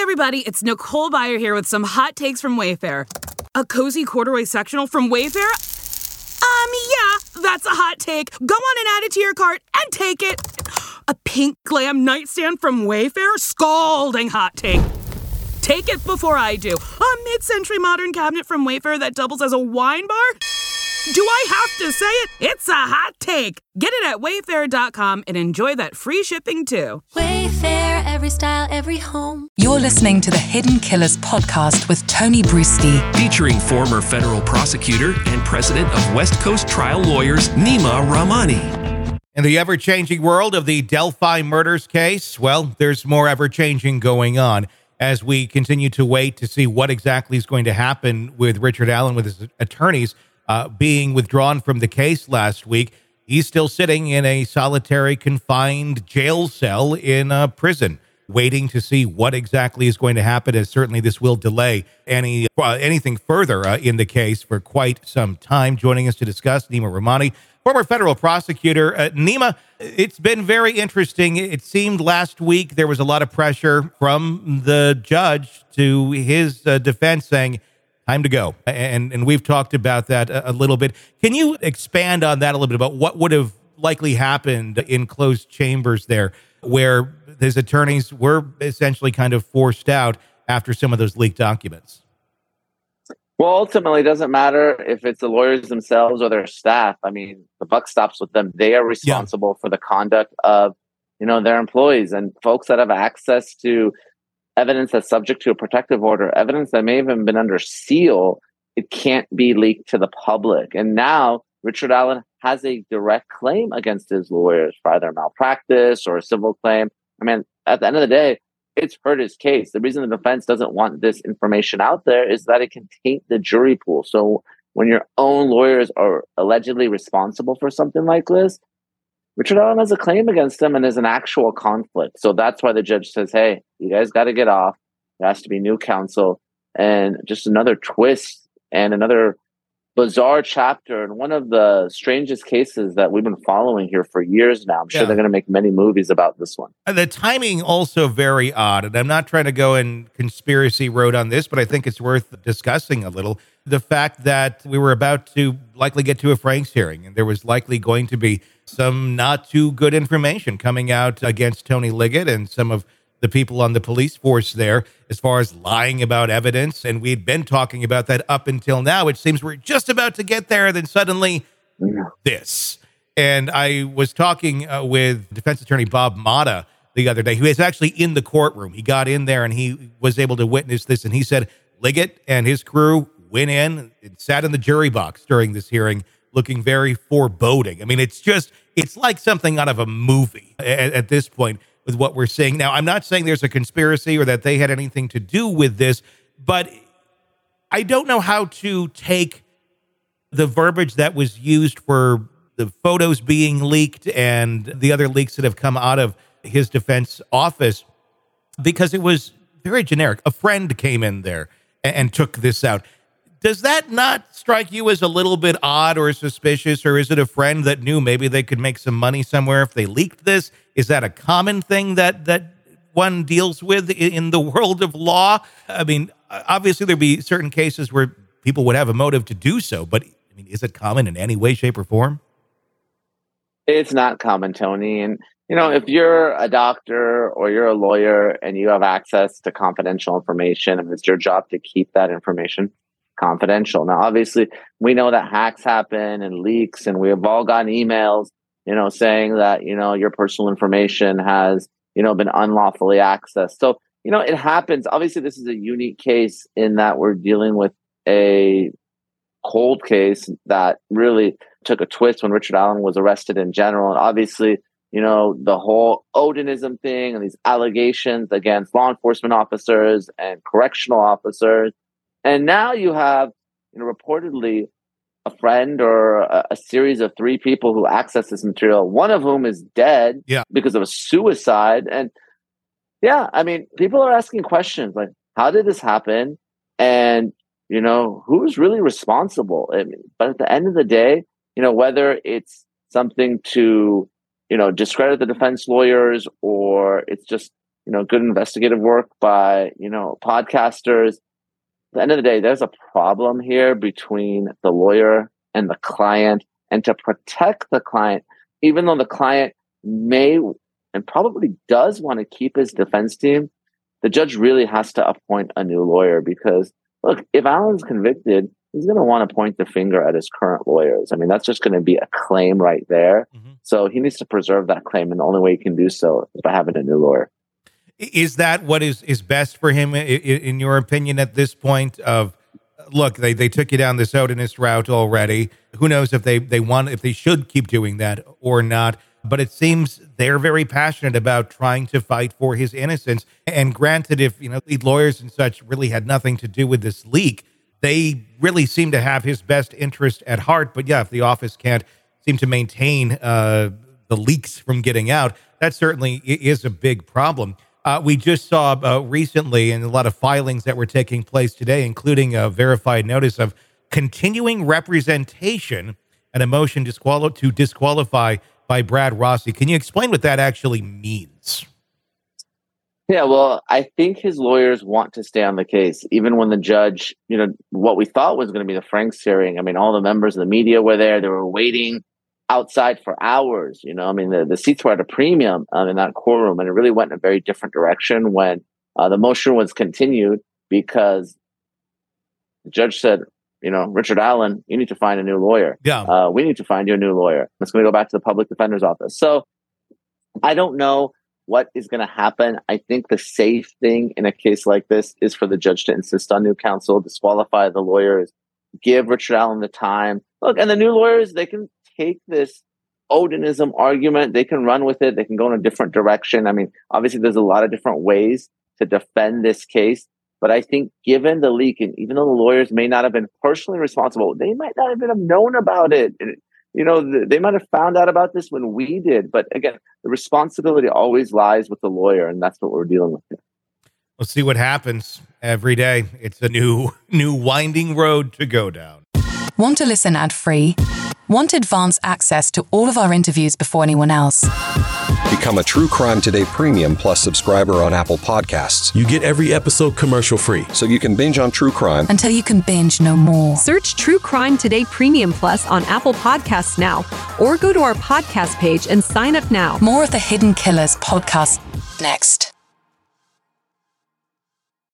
everybody, it's Nicole Byer here with some hot takes from Wayfair. A cozy corduroy sectional from Wayfair? Yeah, that's a hot take. Go on and add it to your cart and take it. A pink glam nightstand from Wayfair? Scalding hot take. Take it before I do. A mid-century modern cabinet from Wayfair that doubles as a wine bar? Do I have to say it? It's a hot take. Get it at Wayfair.com and enjoy that free shipping too. Wayfair, every style, every home. You're listening to the Hidden Killers podcast with Tony Bruschi. Featuring former federal prosecutor and president of West Coast Trial Lawyers, Nima Rahmani. In the ever-changing world of the Delphi murders case, well, there's more ever-changing going on as we continue to wait to see what exactly is going to happen with Richard Allen, with his attorneys being withdrawn from the case last week. He's still sitting in a solitary confined jail cell in a prison, waiting to see what exactly is going to happen, as certainly this will delay anything further in the case for quite some time. Joining us to discuss, Nima Rahmani, former federal prosecutor. Nima, it's been very interesting. It seemed last week there was a lot of pressure from the judge to his defense saying, time to go. And we've talked about that a little bit. Can you expand on that a little bit about what would have likely happened in closed chambers there, where his attorneys were essentially kind of forced out after some of those leaked documents? Well, ultimately, it doesn't matter if it's the lawyers themselves or their staff. I mean, the buck stops with them. They are responsible for the conduct of, their employees and folks that have access to evidence that's subject to a protective order, evidence that may have even been under seal. It can't be leaked to the public. And now Richard Allen has a direct claim against his lawyers for either malpractice or a civil claim. I mean, at the end of the day, it's hurt his case. The reason the defense doesn't want this information out there is that it can taint the jury pool. So when your own lawyers are allegedly responsible for something like this, Richard Allen has a claim against him and there's an actual conflict. So that's why the judge says, hey, you guys got to get off. There has to be new counsel. And just another twist and another bizarre chapter in one of the strangest cases that we've been following here for years now. I'm sure they're going to make many movies about this one. And the timing also very odd. And I'm not trying to go in conspiracy road on this, but I think it's worth discussing a little. The fact that we were about to likely get to a Franks hearing, and there was likely going to be some not too good information coming out against Tony Liggett and some of the people on the police force there as far as lying about evidence. And we'd been talking about that up until now. It seems we're just about to get there. Then suddenly this. And I was talking with defense attorney Bob Mata the other day, who is actually in the courtroom. He got in there and he was able to witness this. And he said Liggett and his crew went in and sat in the jury box during this hearing, looking very foreboding. I mean, it's like something out of a movie at this point with what we're seeing. Now, I'm not saying there's a conspiracy or that they had anything to do with this, but I don't know how to take the verbiage that was used for the photos being leaked and the other leaks that have come out of his defense office, because it was very generic. A friend came in there and took this out. Does that not strike you as a little bit odd or suspicious, or is it a friend that knew maybe they could make some money somewhere if they leaked this? Is that a common thing that one deals with in the world of law? I mean, obviously there'd be certain cases where people would have a motive to do so, but I mean, is it common in any way, shape, or form? It's not common, Tony. And, if you're a doctor or you're a lawyer and you have access to confidential information, and it's your job to keep that information confidential. Now, obviously, we know that hacks happen and leaks, and we have all gotten emails, saying that, your personal information has, been unlawfully accessed. So, it happens. Obviously, this is a unique case in that we're dealing with a cold case that really took a twist when Richard Allen was arrested in general. And obviously, the whole Odinism thing and these allegations against law enforcement officers and correctional officers. And now you have, reportedly a friend or a series of 3 people who access this material, one of whom is dead because of a suicide. And I mean, people are asking questions like, how did this happen? And, who's really responsible? I mean, but at the end of the day, whether it's something to, discredit the defense lawyers, or it's just, good investigative work by, podcasters. At the end of the day, there's a problem here between the lawyer and the client. And to protect the client, even though the client may and probably does want to keep his defense team, the judge really has to appoint a new lawyer because, look, if Allen's convicted, he's going to want to point the finger at his current lawyers. I mean, that's just going to be a claim right there. Mm-hmm. So he needs to preserve that claim, and the only way he can do so is by having a new lawyer. Is that what is best for him, in your opinion, at this point? Of look, they took you down this odinist route already. Who knows if they should keep doing that or not? But it seems they're very passionate about trying to fight for his innocence. And granted, if lead lawyers and such really had nothing to do with this leak, they really seem to have his best interest at heart. But yeah, if the office can't seem to maintain the leaks from getting out, that certainly is a big problem. We just saw recently, and a lot of filings that were taking place today, including a verified notice of continuing representation and a motion to disqualify by Brad Rossi. Can you explain what that actually means? Yeah, well, I think his lawyers want to stay on the case, even when the judge, what we thought was going to be the Franks hearing. I mean, all the members of the media were there. They were waiting outside for hours. The seats were at a premium in that courtroom, and it really went in a very different direction when the motion was continued because the judge said, Richard Allen, you need to find a new lawyer. Yeah. We need to find you a new lawyer. It's going to go back to the public defender's office. So I don't know what is going to happen. I think the safe thing in a case like this is for the judge to insist on new counsel, disqualify the lawyers, give Richard Allen the time. Look, and the new lawyers, they can take this Odinism argument, they can run with it, they can go in a different direction. I mean, obviously there's a lot of different ways to defend this case, but I think given the leak, and even though the lawyers may not have been personally responsible, they might not even have known about it. They might have found out about this when we did. But again, the responsibility always lies with the lawyer, and that's what we're dealing with here. We'll see what happens every day. It's a new winding road to go down. Want to listen ad-free? Want advanced access to all of our interviews before anyone else? Become a True Crime Today Premium Plus subscriber on Apple Podcasts. You get every episode commercial-free. So you can binge on true crime until you can binge no more. Search True Crime Today Premium Plus on Apple Podcasts now, or go to our podcast page and sign up now. More of the Hidden Killers podcast next.